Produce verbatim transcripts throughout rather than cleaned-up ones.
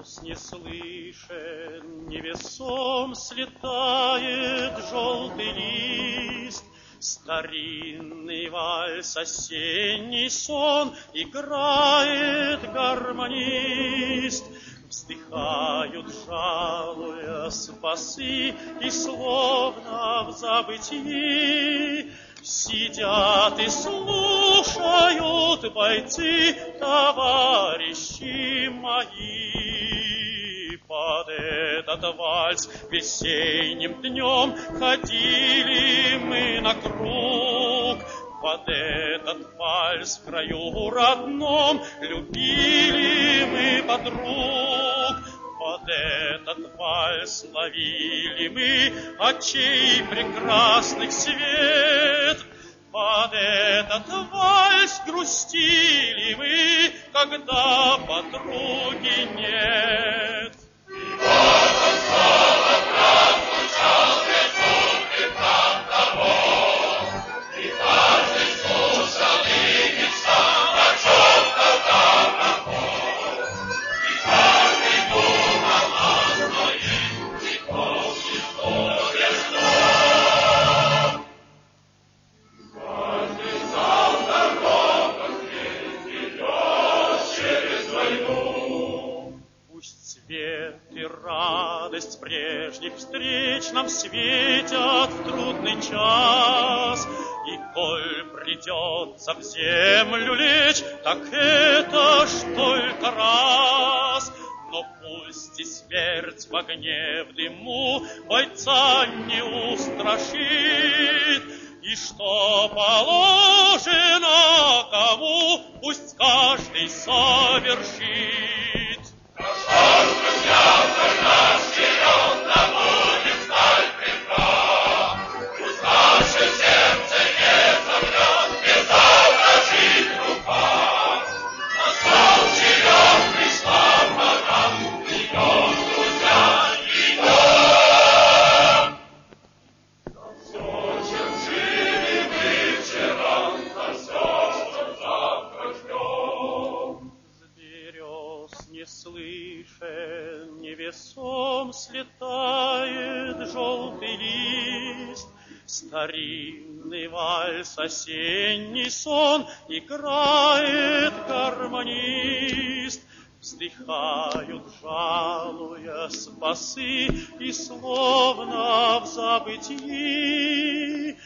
берез не слышен, невесом слетает желтый лист. Старинный вальс, осенний сон играет гармонист. Вздыхают, жалуя басы, и словно в забытии сидят и слушают бойцы, товарищи мои. Под этот вальс весенним днем ходили мы на круг. Под этот вальс в краю родном любили мы подруг. Под этот вальс ловили мы очей прекрасных свет. Под этот вальс грустили мы, когда подруги нет. И вот он снова прозвучал безумный танцовоз, и каждый слушал и мечтал о чем-то там наход. И каждый думал о своих веков и история что. Каждый сам дорога здесь идет через войну. Пусть свет и радость прежних встреч нам светят в трудный час. И коль придется в землю лечь, так это ж только раз. Но пусть и смерть в огне, в дыму бойца не устрашит. И что положено кому, пусть каждый совершит. Ну что ж, друзья, вдоль наш вперед, да будет сталь крепка. Пусть наше сердце не замрет, не задрожит рука. Настал черед, пришла пора, идем, друзья, идем. За все, чем жили мы вчера, за все, что завтра ждем. С берез не слышен, невесом слетает желтый лист. Старинный вальс, осенний сон играет гармонист. Вздыхают, жалуя басы, и словно в забытии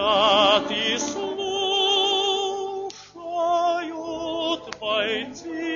сидят и слушают бойцы.